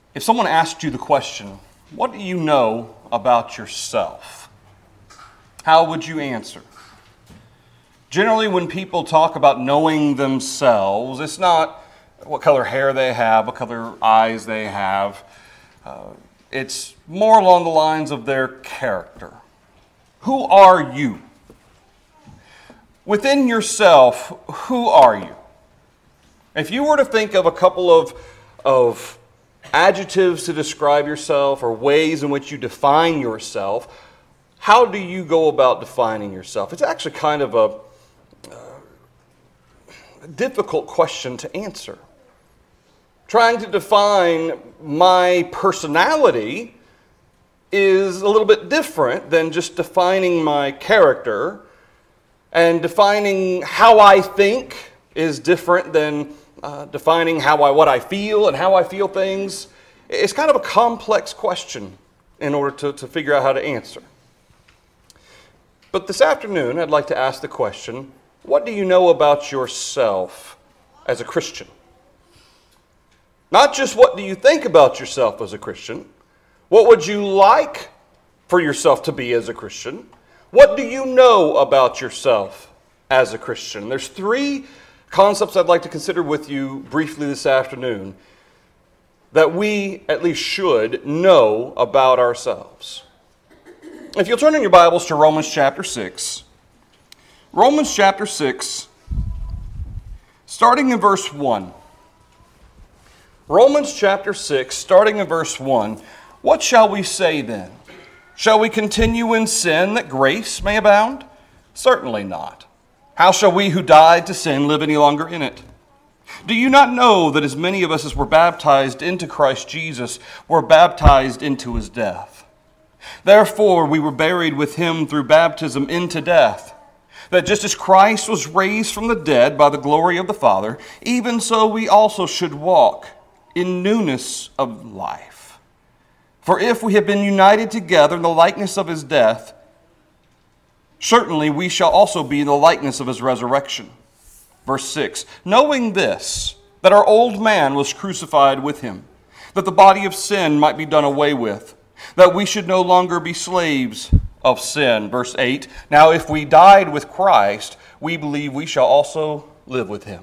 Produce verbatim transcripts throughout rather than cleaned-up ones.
If someone asked you the question, what do you know about yourself? How would you answer? Generally, when people talk about knowing themselves, it's not what color hair they have, what color eyes they have. Uh, it's more along the lines of their character. Who are you? Within yourself, who are you? If you were to think of a couple of, of adjectives to describe yourself or ways in which you define yourself, how do you go about defining yourself? It's actually kind of a uh, difficult question to answer. Trying to define my personality is a little bit different than just defining my character, and defining how I think is different than uh, defining how I what I feel and how I feel things. It's kind of a complex question in order to, to figure out how to answer. But this afternoon, I'd like to ask the question, what do you know about yourself as a Christian? Not just what do you think about yourself as a Christian. What would you like for yourself to be as a Christian? What do you know about yourself as a Christian? There's three concepts I'd like to consider with you briefly this afternoon that we at least should know about ourselves. If you'll turn in your Bibles to Romans chapter six. Romans chapter six, starting in verse one. Romans chapter six, starting in verse one. What shall we say then? Shall we continue in sin that grace may abound? Certainly not. How shall we who died to sin live any longer in it? Do you not know that as many of us as were baptized into Christ Jesus were baptized into his death? Therefore we were buried with him through baptism into death, that just as Christ was raised from the dead by the glory of the Father, even so we also should walk in newness of life. For if we have been united together in the likeness of his death, certainly we shall also be in the likeness of his resurrection. Verse six, knowing this, that our old man was crucified with him, that the body of sin might be done away with, that we should no longer be slaves of sin. Verse eight, now if we died with Christ, we believe we shall also live with him.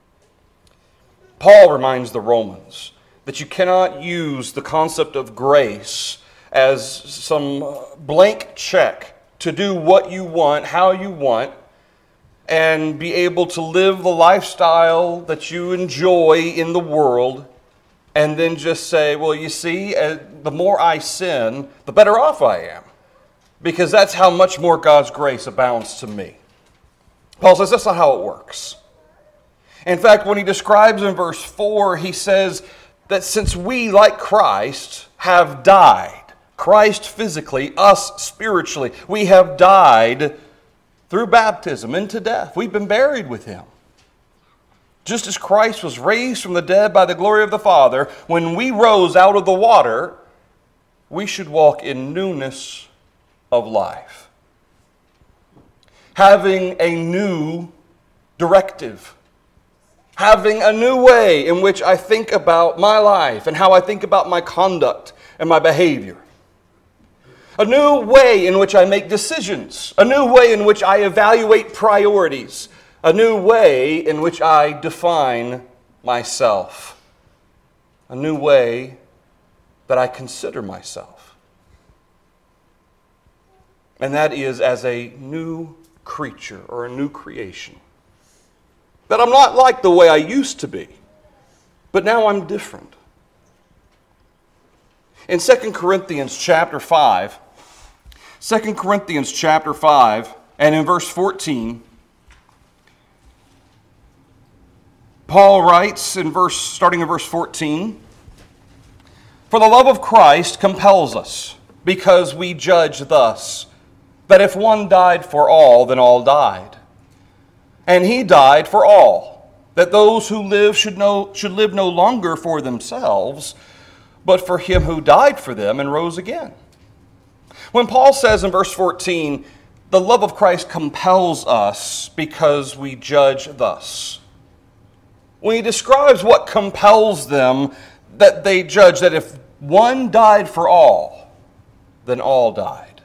Paul reminds the Romans that you cannot use the concept of grace as some blank check to do what you want, how you want, and be able to live the lifestyle that you enjoy in the world, and then just say, well, you see, the more I sin, the better off I am, because that's how much more God's grace abounds to me. Paul says that's not how it works. In fact, when he describes in verse four, he says that since we, like Christ, have died, Christ physically, us spiritually, we have died through baptism into death. We've been buried with him. Just as Christ was raised from the dead by the glory of the Father, when we rose out of the water, we should walk in newness of life. Having a new directive. Having a new way in which I think about my life and how I think about my conduct and my behavior. A new way in which I make decisions. A new way in which I evaluate priorities. A new way in which I define myself. A new way that I consider myself. And that is as a new creature or a new creation. That I'm not like the way I used to be, but now I'm different. In Second Corinthians chapter five, Second Corinthians chapter five, and in verse fourteen, Paul writes in verse, starting in verse fourteen, for the love of Christ compels us, because we judge thus, that if one died for all, then all died. And he died for all, that those who live should, know, should live no longer for themselves, but for him who died for them and rose again. When Paul says in verse fourteen, the love of Christ compels us because we judge thus. When he describes what compels them, that they judge that if one died for all, then all died.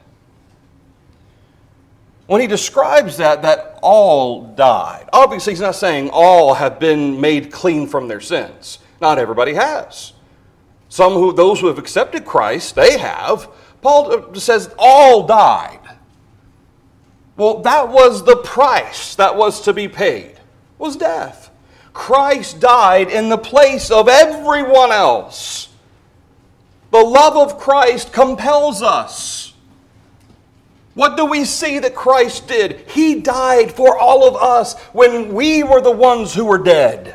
When he describes that, that all died, obviously he's not saying all have been made clean from their sins. Not everybody has. Some who, those who have accepted Christ, they have. Paul says all died. Well, that was the price that was to be paid, was death. Christ died in the place of everyone else. The love of Christ compels us. What do we see that Christ did? He died for all of us when we were the ones who were dead.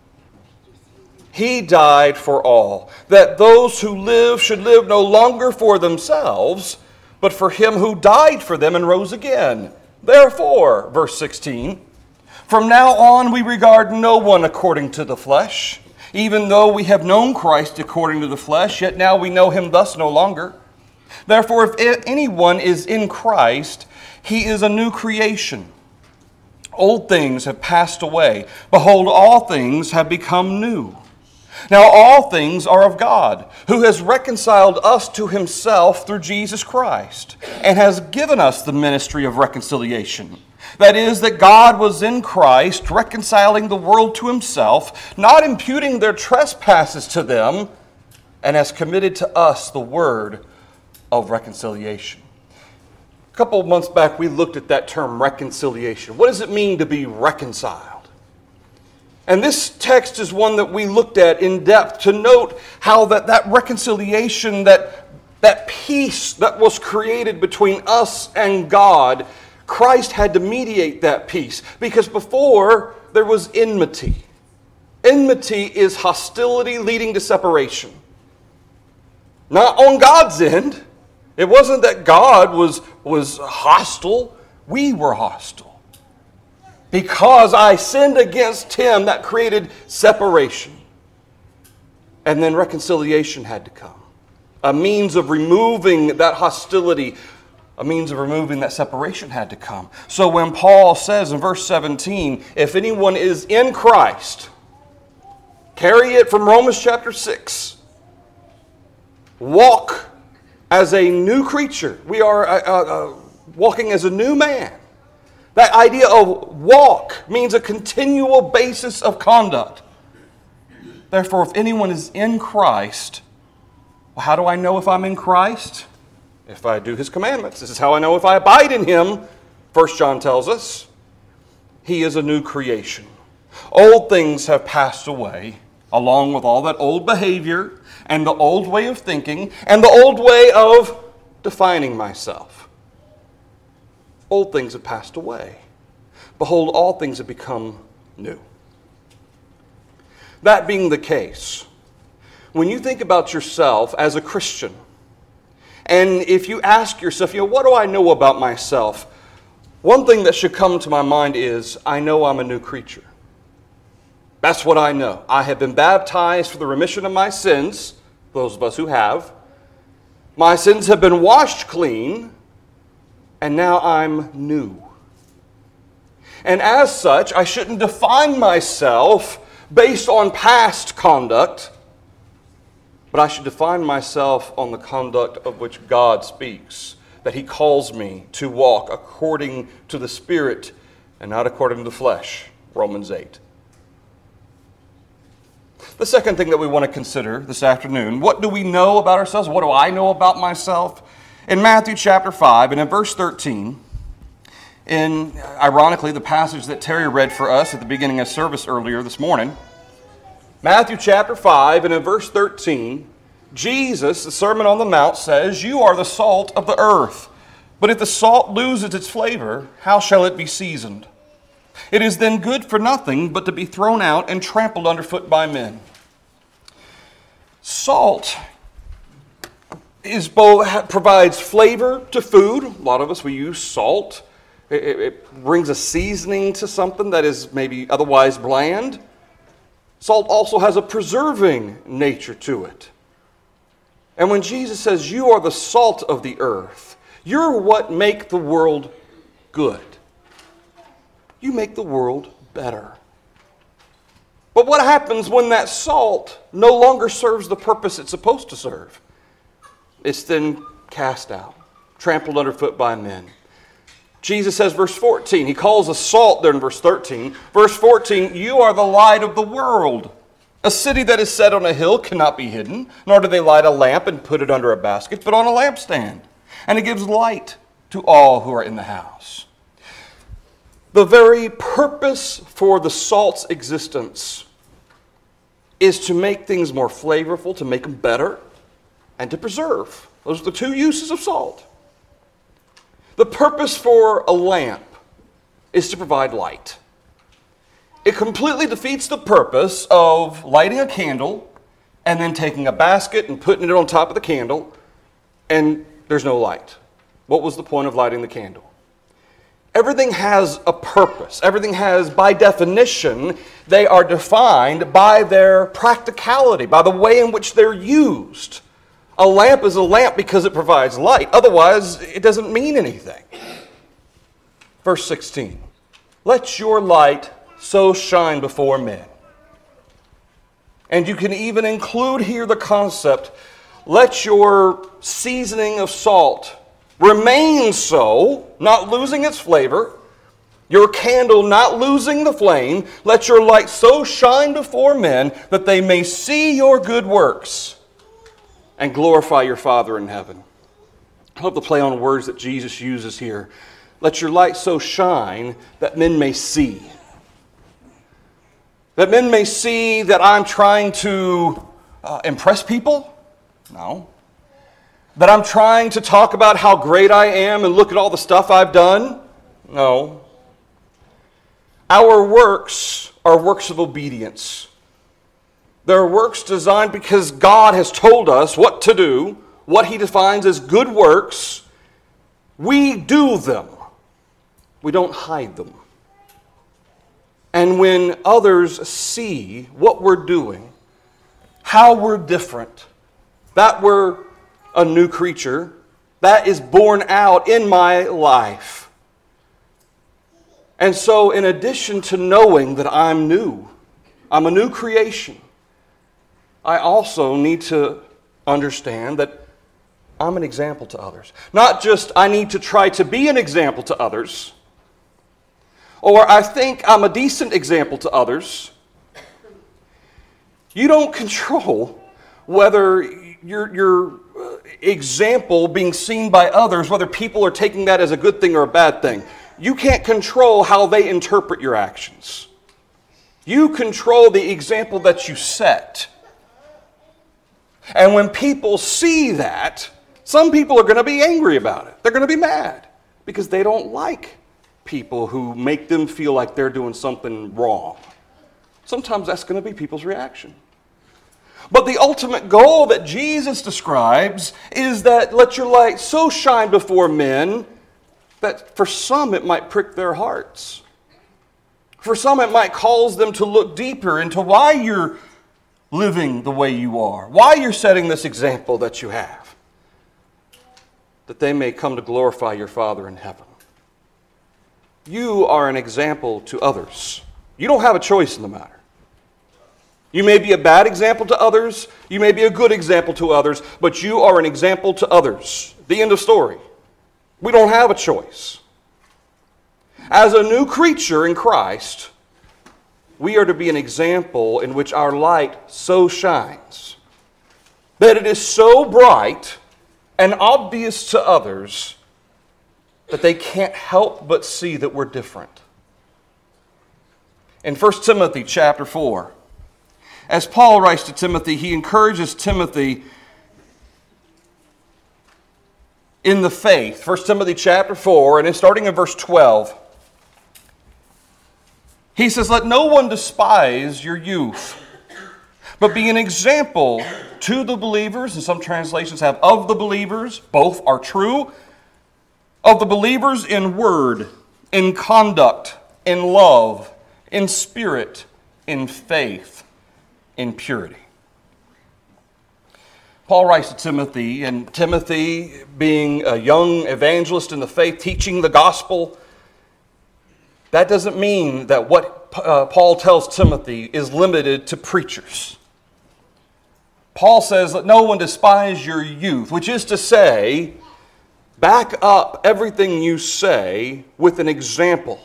He died for all, that those who live should live no longer for themselves, but for him who died for them and rose again. Therefore, verse sixteen, from now on we regard no one according to the flesh. Even though we have known Christ according to the flesh, yet now we know him thus no longer. Therefore, if anyone is in Christ, he is a new creation. Old things have passed away. Behold, all things have become new. Now all things are of God, who has reconciled us to himself through Jesus Christ, and has given us the ministry of reconciliation. That is, that God was in Christ, reconciling the world to himself, not imputing their trespasses to them, and has committed to us the word of reconciliation. A couple of months back, we looked at that term reconciliation. What does it mean to be reconciled? And this text is one that we looked at in depth to note how that, that reconciliation, that, that peace that was created between us and God, Christ had to mediate that peace. Because before, there was enmity. Enmity is hostility leading to separation. Not on God's end. It wasn't that God was, was hostile. We were hostile. Because I sinned against him, that created separation. And then reconciliation had to come. A means of removing that hostility, a means of removing that separation had to come. So when Paul says in verse seventeen, if anyone is in Christ, carry it from Romans chapter six. Walk as a new creature. We are uh, uh, walking as a new man. That idea of walk means a continual basis of conduct. Therefore, if anyone is in Christ, well, how do I know if I'm in Christ? If I do his commandments. This is how I know if I abide in him. First John tells us, he is a new creation. Old things have passed away, along with all that old behavior and the old way of thinking and the old way of defining myself. Old things have passed away. Behold, all things have become new. That being the case, when you think about yourself as a Christian, and if you ask yourself, you know, what do I know about myself? One thing that should come to my mind is, I know I'm a new creature. That's what I know. I have been baptized for the remission of my sins, those of us who have. My sins have been washed clean, and now I'm new. And as such, I shouldn't define myself based on past conduct, but I should define myself on the conduct of which God speaks, that he calls me to walk according to the Spirit and not according to the flesh, Romans eight. The second thing that we want to consider this afternoon, what do we know about ourselves? What do I know about myself? In Matthew chapter five and in verse thirteen, in ironically the passage that Terry read for us at the beginning of service earlier this morning, Matthew chapter five and in verse thirteen, Jesus, the Sermon on the Mount, says, "You are the salt of the earth, but if the salt loses its flavor, how shall it be seasoned? It is then good for nothing but to be thrown out and trampled underfoot by men." Salt is both provides flavor to food. A lot of us, we use salt. It, it, it brings a seasoning to something that is maybe otherwise bland. Salt also has a preserving nature to it. And when Jesus says, "You are the salt of the earth," you're what make the world good. You make the world better. But what happens when that salt no longer serves the purpose it's supposed to serve? It's then cast out, trampled underfoot by men. Jesus says, verse fourteen, he calls us salt there in verse thirteen. Verse fourteen, you are the light of the world. A city that is set on a hill cannot be hidden, nor do they light a lamp and put it under a basket, but on a lampstand. And it gives light to all who are in the house. The very purpose for the salt's existence is to make things more flavorful, to make them better, and to preserve. Those are the two uses of salt. The purpose for a lamp is to provide light. It completely defeats the purpose of lighting a candle and then taking a basket and putting it on top of the candle, and there's no light. What was the point of lighting the candle? Everything has a purpose. Everything has, by definition, they are defined by their practicality, by the way in which they're used. A lamp is a lamp because it provides light. Otherwise, it doesn't mean anything. Verse sixteen, let your light so shine before men. And you can even include here the concept, let your seasoning of salt remain so, not losing its flavor, your candle not losing the flame. Let your light so shine before men that they may see your good works and glorify your Father in heaven. I love the play on words that Jesus uses here. Let your light so shine that men may see. That men may see that I'm trying to uh, impress people? No. That I'm trying to talk about how great I am and look at all the stuff I've done? No. Our works are works of obedience. They're works designed because God has told us what to do, what He defines as good works. We do them. We don't hide them. And when others see what we're doing, how we're different, that we're a new creature, that is borne out in my life. And so in addition to knowing that I'm new, I'm a new creation, I also need to understand that I'm an example to others. Not just I need to try to be an example to others, or I think I'm a decent example to others. You don't control whether your, your example being seen by others, whether people are taking that as a good thing or a bad thing. You can't control how they interpret your actions. You control the example that you set. And when people see that, some people are going to be angry about it. They're going to be mad because they don't like people who make them feel like they're doing something wrong. Sometimes that's going to be people's reaction. But the ultimate goal that Jesus describes is that let your light so shine before men that for some it might prick their hearts. For some it might cause them to look deeper into why you're living the way you are, why you're setting this example that you have, that they may come to glorify your Father in heaven. You are an example to others. You don't have a choice in the matter. You may be a bad example to others, you may be a good example to others, but you are an example to others. The end of story. We don't have a choice. As a new creature in Christ, we are to be an example in which our light so shines that it is so bright and obvious to others that they can't help but see that we're different. In First Timothy chapter four, as Paul writes to Timothy, he encourages Timothy in the faith. First Timothy chapter four, and it's starting in verse twelve. He says, let no one despise your youth, but be an example to the believers, and some translations have of the believers, both are true, of the believers in word, in conduct, in love, in spirit, in faith, in purity. Paul writes to Timothy, and Timothy, being a young evangelist in the faith, teaching the gospel, that doesn't mean that what uh, Paul tells Timothy is limited to preachers. Paul says, let no one despise your youth, which is to say, back up everything you say with an example.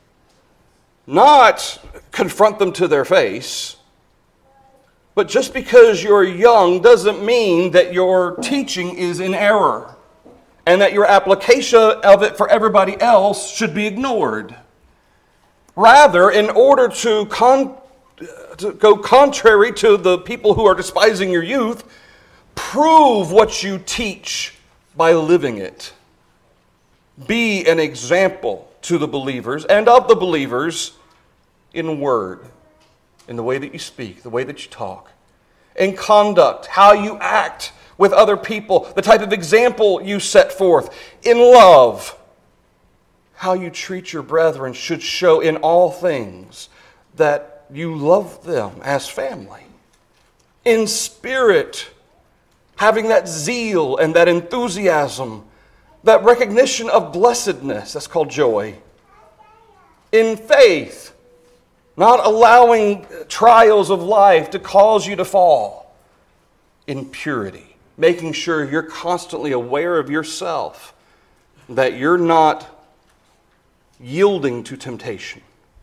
Not confront them to their face, but just because you're young doesn't mean that your teaching is in error and that your application of it for everybody else should be ignored. Rather, in order to con- to go contrary to the people who are despising your youth, prove what you teach by living it. Be an example to the believers and of the believers in word, in the way that you speak, the way that you talk, in conduct, how you act with other people, the type of example you set forth, in love. How you treat your brethren should show in all things that you love them as family. In spirit, having that zeal and that enthusiasm, that recognition of blessedness, that's called joy. In faith, not allowing trials of life to cause you to fall. In purity, making sure you're constantly aware of yourself, that you're not yielding to temptation.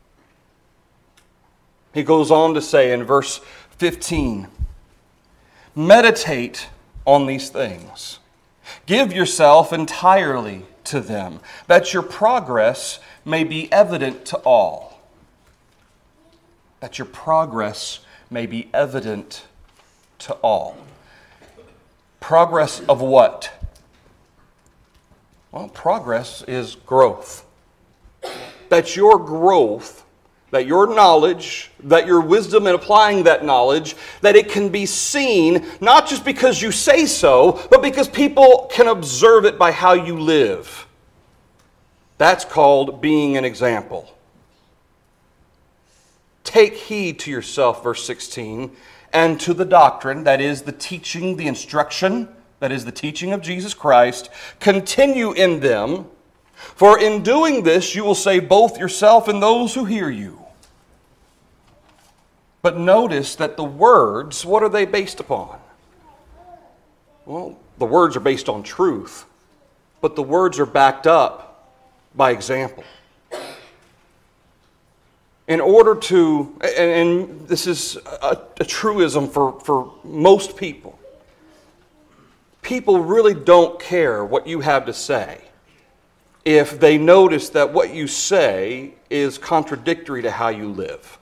He goes on to say in verse fifteen, meditate on these things. Give yourself entirely to them, that your progress may be evident to all. That your progress may be evident to all. Progress of what? Well, progress is growth. That your growth, that your knowledge, that your wisdom in applying that knowledge, that it can be seen, not just because you say so, but because people can observe it by how you live. That's called being an example. Take heed to yourself, verse sixteen, and to the doctrine, that is the teaching, the instruction, that is the teaching of Jesus Christ. Continue in them, for in doing this you will save both yourself and those who hear you. But notice that the words, what are they based upon? Well, the words are based on truth, but the words are backed up by example. In order to, and, and this is a, a truism for, for most people, people really don't care what you have to say if they notice that what you say is contradictory to how you live.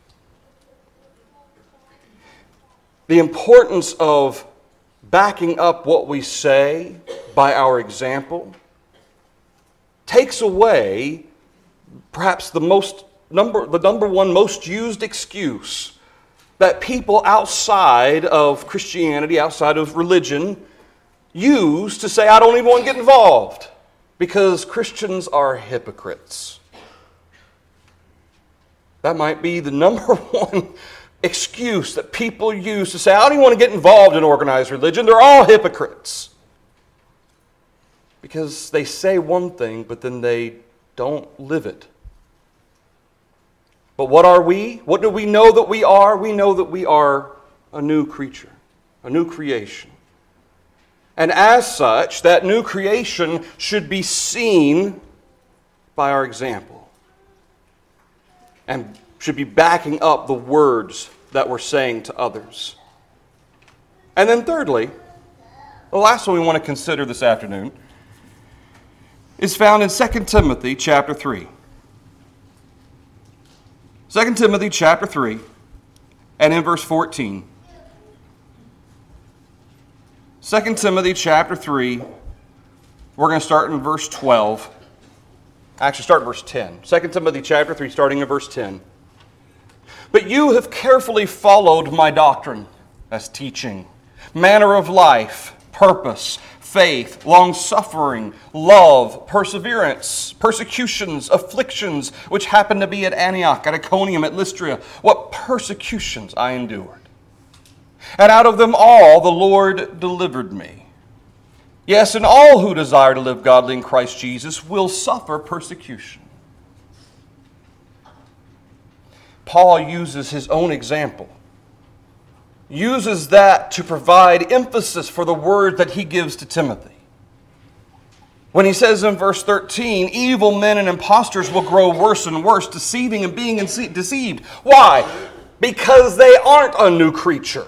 The importance of backing up what we say by our example takes away perhaps the most number the number one most used excuse that people outside of Christianity, outside of religion, use to say, I don't even want to get involved because Christians are hypocrites. That might be the number one excuse that people use to say, I don't even want to get involved in organized religion. They're all hypocrites. Because they say one thing, but then they don't live it. But what are we? What do we know that we are? We know that we are a new creature, a new creation. And as such, that new creation should be seen by our example. And should be backing up the words that we're saying to others. And then thirdly, the last one we want to consider this afternoon is found in Second Timothy chapter three. Second Timothy chapter three, and in verse fourteen. Second Timothy chapter three, we're going to start in verse twelve. Actually, start in verse ten. Second Timothy chapter three, starting in verse ten. But you have carefully followed my doctrine, that's teaching, manner of life, purpose, faith, long-suffering, love, perseverance, persecutions, afflictions, which happened to be at Antioch, at Iconium, at Lystra. What persecutions I endured. And out of them all the Lord delivered me. Yes, and all who desire to live godly in Christ Jesus will suffer persecution. Paul uses his own example, uses that to provide emphasis for the word that he gives to Timothy. When he says in verse thirteen, evil men and impostors will grow worse and worse, deceiving and being deceived. Why? Because they aren't a new creature.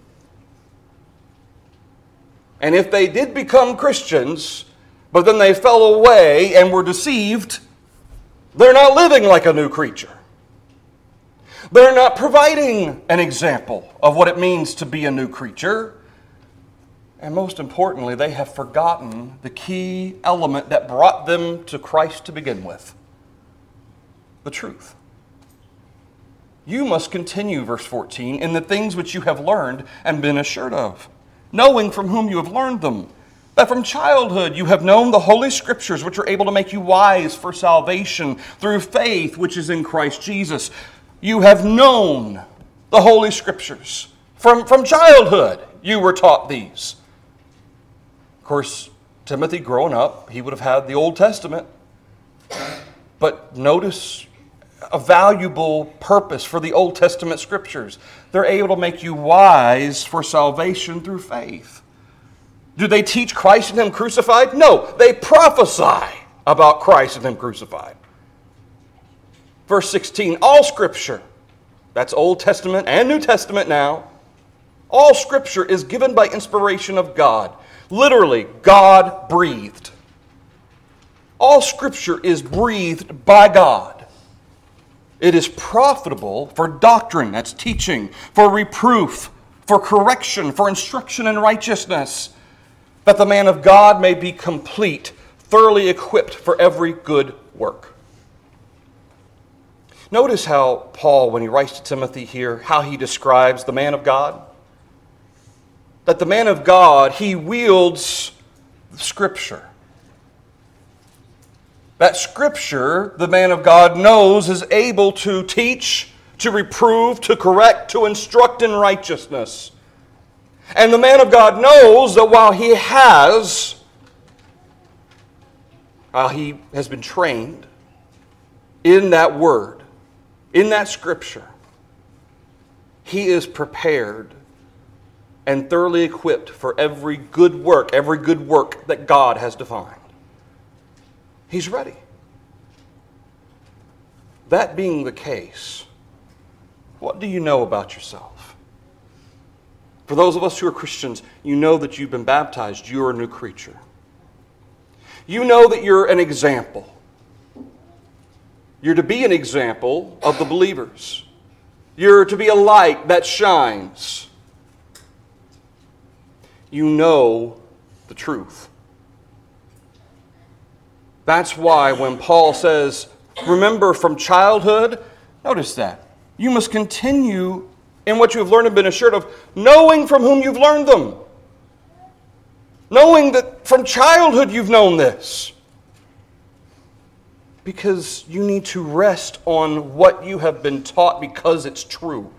And if they did become Christians, but then they fell away and were deceived, they're not living like a new creature. They're not providing an example of what it means to be a new creature. And most importantly, they have forgotten the key element that brought them to Christ to begin with: the truth. You must continue, verse fourteen, in the things which you have learned and been assured of, knowing from whom you have learned them, that from childhood you have known the Holy Scriptures, which are able to make you wise for salvation through faith which is in Christ Jesus. You have known the Holy Scriptures. From, from childhood you were taught these. Of course, Timothy, growing up, he would have had the Old Testament. But notice a valuable purpose for the Old Testament Scriptures. They're able to make you wise for salvation through faith. Do they teach Christ and Him crucified? No, they prophesy about Christ and Him crucified. Verse sixteen, all Scripture, that's Old Testament and New Testament now, all Scripture is given by inspiration of God. Literally, God breathed. All Scripture is breathed by God. It is profitable for doctrine, that's teaching, for reproof, for correction, for instruction in righteousness, that the man of God may be complete, thoroughly equipped for every good work. Notice how Paul, when he writes to Timothy here, how he describes the man of God. That the man of God, he wields Scripture. That Scripture, the man of God knows, is able to teach, to reprove, to correct, to instruct in righteousness. And the man of God knows that while he has, while he has been trained in that word, in that Scripture, he is prepared and thoroughly equipped for every good work, every good work that God has defined. He's ready. That being the case, what do you know about yourself? For those of us who are Christians, you know that you've been baptized. You're a new creature. You know that you're an example. You're to be an example of the believers. You're to be a light that shines. You know the truth. That's why when Paul says, remember from childhood, notice that. You must continue in what you have learned and been assured of, knowing from whom you've learned them. Knowing that from childhood you've known this. Because you need to rest on what you have been taught because it's true.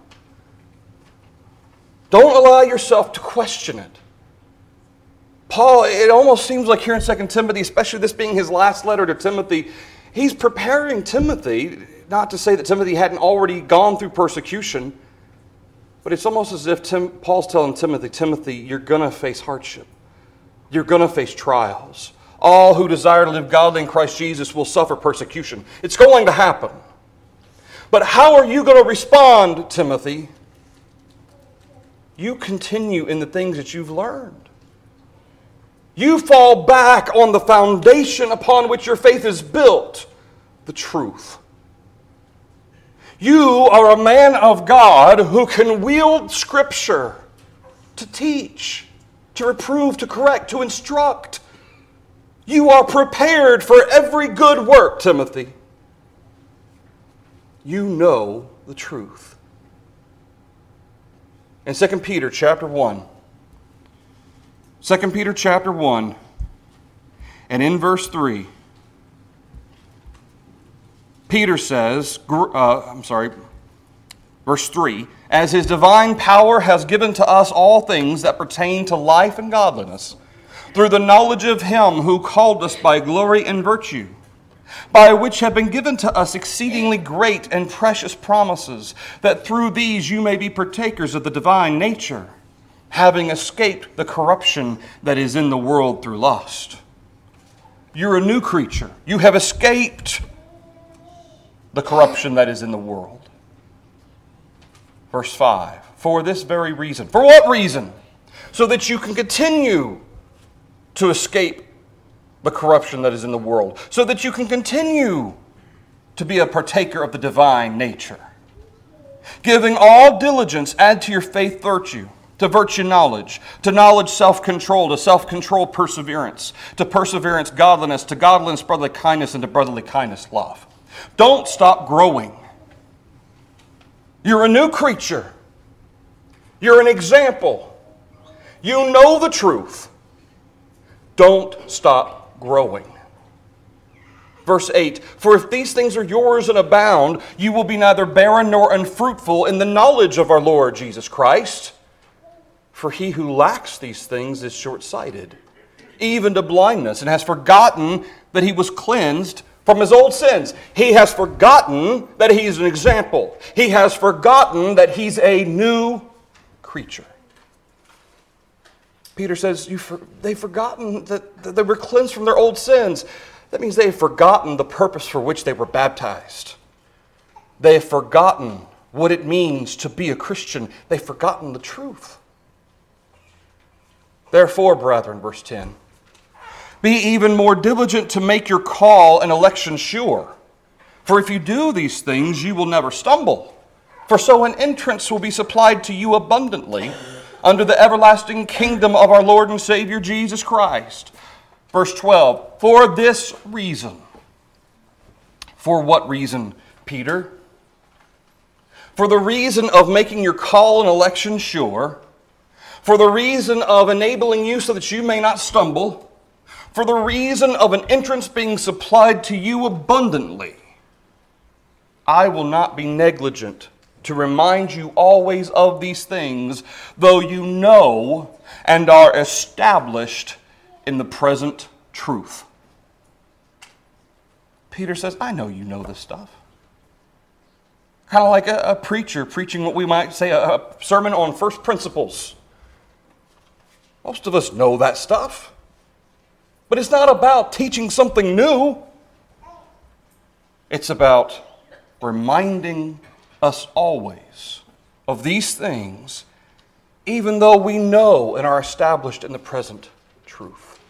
Don't allow yourself to question it. Paul, it almost seems like here in Second Timothy, especially this being his last letter to Timothy, he's preparing Timothy, not to say that Timothy hadn't already gone through persecution, but it's almost as if Tim, Paul's telling Timothy, Timothy, you're going to face hardship. You're going to face trials. All who desire to live godly in Christ Jesus will suffer persecution. It's going to happen. But how are you going to respond, Timothy? You continue in the things that you've learned. You fall back on the foundation upon which your faith is built, the truth. You are a man of God who can wield Scripture to teach, to reprove, to correct, to instruct. You are prepared for every good work, Timothy. You know the truth. In Second Peter chapter one, Second Peter chapter one, and in verse three, Peter says, uh, I'm sorry, verse three, as His divine power has given to us all things that pertain to life and godliness, through the knowledge of Him who called us by glory and virtue, by which have been given to us exceedingly great and precious promises, that through these you may be partakers of the divine nature, having escaped the corruption that is in the world through lust. You're a new creature. You have escaped the corruption that is in the world. Verse five, for this very reason. For what reason? So that you can continue to escape the corruption that is in the world. So that you can continue to be a partaker of the divine nature. Giving all diligence, add to your faith virtue. To virtue knowledge, to knowledge self-control, to self-control perseverance, to perseverance godliness, to godliness brotherly kindness, and to brotherly kindness love. Don't stop growing. You're a new creature. You're an example. You know the truth. Don't stop growing. Verse eight, for if these things are yours and abound, you will be neither barren nor unfruitful in the knowledge of our Lord Jesus Christ. For he who lacks these things is short-sighted, even to blindness, and has forgotten that he was cleansed from his old sins. He has forgotten that he's an example. He has forgotten that he's a new creature. Peter says, you for, they've forgotten that, that they were cleansed from their old sins. That means they have forgotten the purpose for which they were baptized. They have forgotten what it means to be a Christian. They've forgotten the truth. Therefore, brethren, verse ten, be even more diligent to make your call and election sure. For if you do these things, you will never stumble. For so an entrance will be supplied to you abundantly under the everlasting kingdom of our Lord and Savior Jesus Christ. Verse twelve, for this reason. For what reason, Peter? For the reason of making your call and election sure, for the reason of enabling you so that you may not stumble, for the reason of an entrance being supplied to you abundantly, I will not be negligent to remind you always of these things, though you know and are established in the present truth. Peter says, I know you know this stuff. Kind of like a, a preacher preaching what we might say a, a sermon on first principles. Most of us know that stuff. But it's not about teaching something new. It's about reminding us always of these things, even though we know and are established in the present truth.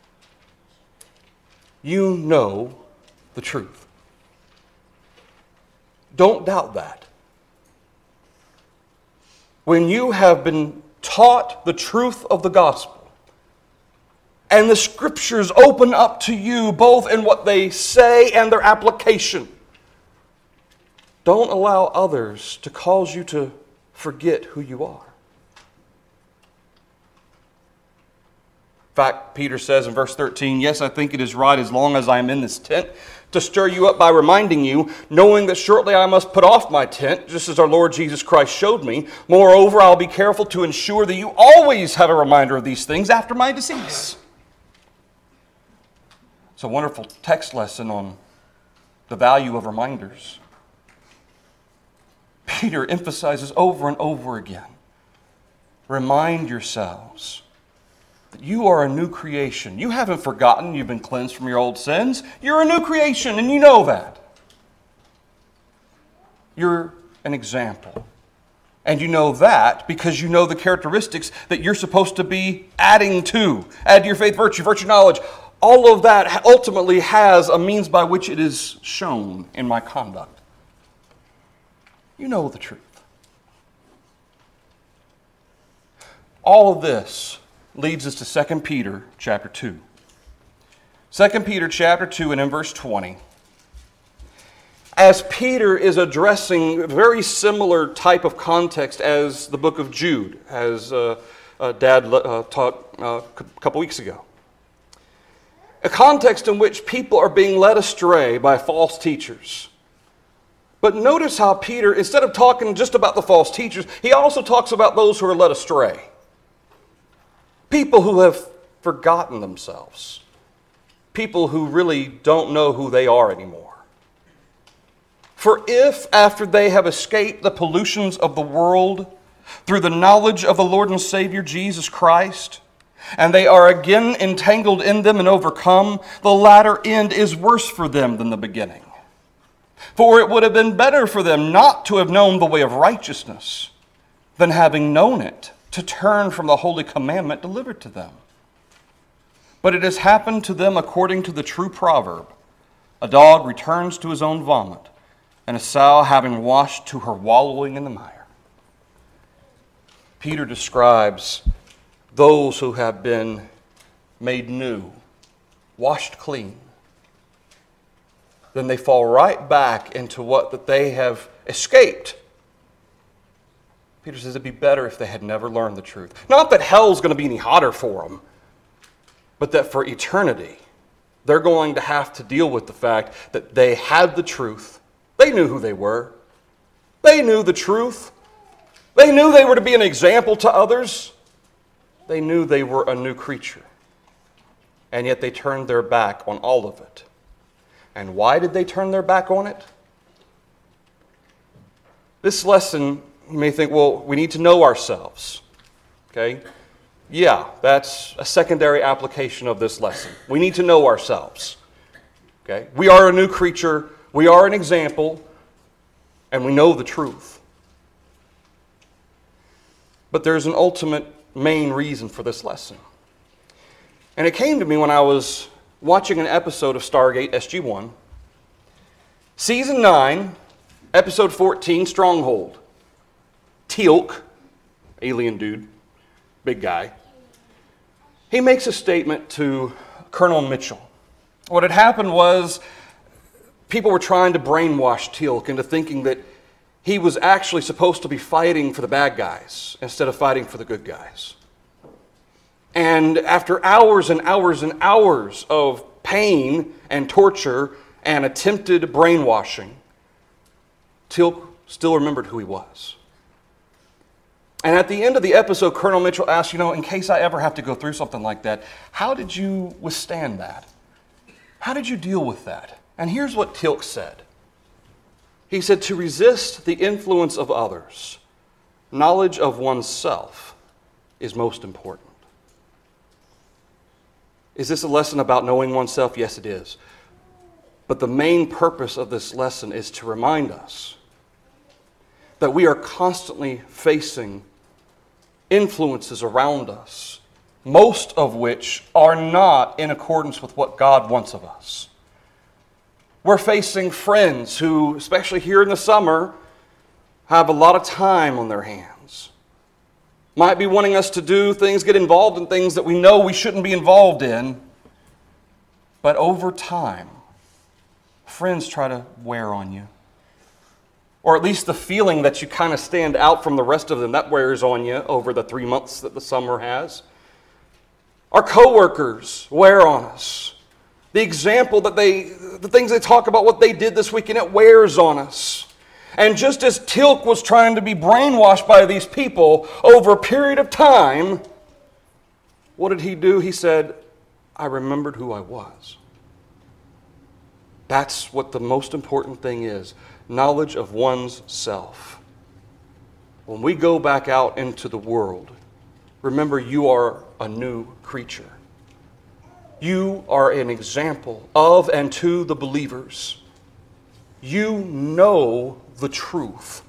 You know the truth. Don't doubt that. When you have been taught the truth of the gospel, and the scriptures open up to you both in what they say and their application, don't allow others to cause you to forget who you are. In fact, Peter says in verse thirteen, yes, I think it is right as long as I am in this tent to stir you up by reminding you, knowing that shortly I must put off my tent, just as our Lord Jesus Christ showed me. Moreover, I'll be careful to ensure that you always have a reminder of these things after my decease. It's a wonderful text lesson on the value of reminders. Peter emphasizes over and over again, remind yourselves that you are a new creation. You haven't forgotten you've been cleansed from your old sins. You're a new creation, and you know that. You're an example. And you know that because you know the characteristics that you're supposed to be adding to. Add to your faith virtue, virtue knowledge. All of that ultimately has a means by which it is shown in my conduct. You know the truth. All of this leads us to Second Peter chapter two. Second Peter chapter two and in verse twenty. As Peter is addressing a very similar type of context as the book of Jude, as uh, uh, Dad uh, taught uh, a couple weeks ago. A context in which people are being led astray by false teachers. But notice how Peter, instead of talking just about the false teachers, he also talks about those who are led astray. People who have forgotten themselves. people who really don't know who they are anymore. For if, after they have escaped the pollutions of the world through the knowledge of the Lord and Savior Jesus Christ, and they are again entangled in them and overcome, the latter end is worse for them than the beginning. For it would have been better for them not to have known the way of righteousness than having known it, to turn from the holy commandment delivered to them. But it has happened to them according to the true proverb, a dog returns to his own vomit, and a sow having washed to her wallowing in the mire. Peter describes those who have been made new, washed clean. Then they fall right back into what that they have escaped. Peter says it'd be better if they had never learned the truth. Not that hell's going to be any hotter for them, but that for eternity, they're going to have to deal with the fact that they had the truth. They knew who they were. They knew the truth. They knew they were to be an example to others. They knew they were a new creature. And yet they turned their back on all of it. And why did they turn their back on it? This lesson, you may think, well, we need to know ourselves. Okay? Yeah, that's a secondary application of this lesson. We need to know ourselves. Okay? We are a new creature. We are an example. And we know the truth. But there's an ultimate main reason for this lesson. And it came to me when I was watching an episode of Stargate S G one. Season nine, episode fourteen, Stronghold. Teal'c, alien dude, big guy, he makes a statement to Colonel Mitchell. What had happened was people were trying to brainwash Teal'c into thinking that he was actually supposed to be fighting for the bad guys instead of fighting for the good guys. And after hours and hours and hours of pain and torture and attempted brainwashing, Teal'c still remembered who he was. And at the end of the episode, Colonel Mitchell asked, you know, in case I ever have to go through something like that, how did you withstand that? How did you deal with that? And here's what Teal'c said. He said, to resist the influence of others, knowledge of oneself is most important. Is this a lesson about knowing oneself? Yes, it is. But the main purpose of this lesson is to remind us that we are constantly facing influences around us, most of which are not in accordance with what God wants of us. We're facing friends who, especially here in the summer, have a lot of time on their hands. Might be wanting us to do things, get involved in things that we know we shouldn't be involved in. But over time, friends try to wear on you. Or at least the feeling that you kind of stand out from the rest of them, that wears on you over the three months that the summer has. Our coworkers wear on us. The example that they, the things they talk about, what they did this weekend, it wears on us. And just as Teal'c was trying to be brainwashed by these people over a period of time, what did he do? He said, I remembered who I was. That's what the most important thing is, knowledge of one's self. When we go back out into the world, remember you are a new creature. You are an example of and to the believers. You know the truth.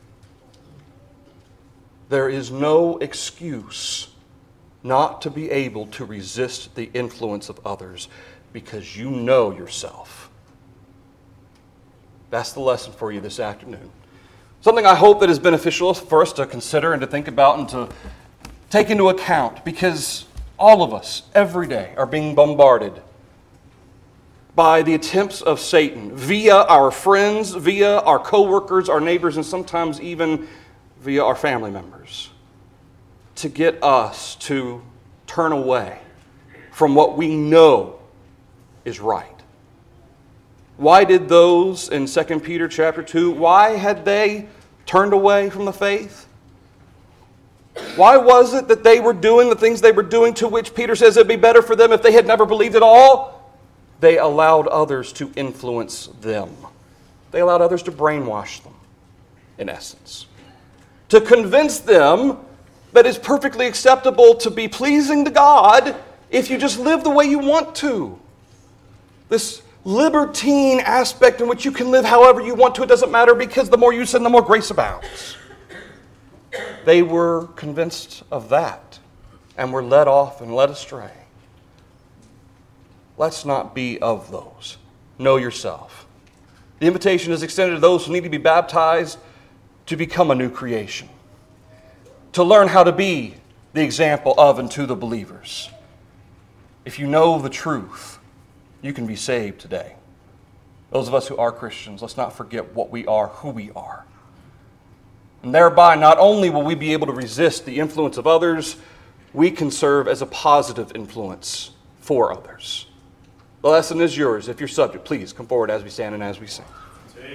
There is no excuse not to be able to resist the influence of others because you know yourself. That's the lesson for you this afternoon. Something I hope that is beneficial for us to consider and to think about and to take into account, because all of us, every day, are being bombarded by the attempts of Satan via our friends, via our coworkers, our neighbors, and sometimes even via our family members to get us to turn away from what we know is right. Why did those in Second Peter chapter two, why had they turned away from the faith? Why was it that they were doing the things they were doing to which Peter says it'd be better for them if they had never believed at all? they allowed others to influence them. They allowed others to brainwash them, in essence, to convince them that it's perfectly acceptable to be pleasing to God if you just live the way you want to. This libertine aspect in which you can live however you want to, it doesn't matter because the more you sin, the more grace abounds. They were convinced of that and were led off and led astray. Let's not be of those. Know yourself. The invitation is extended to those who need to be baptized to become a new creation, to learn how to be the example of and to the believers. If you know the truth, you can be saved today. Those of us who are Christians, let's not forget what we are, who we are. And thereby, not only will we be able to resist the influence of others, we can serve as a positive influence for others. The lesson is yours. If you're subject, please come forward as we stand and as we sing.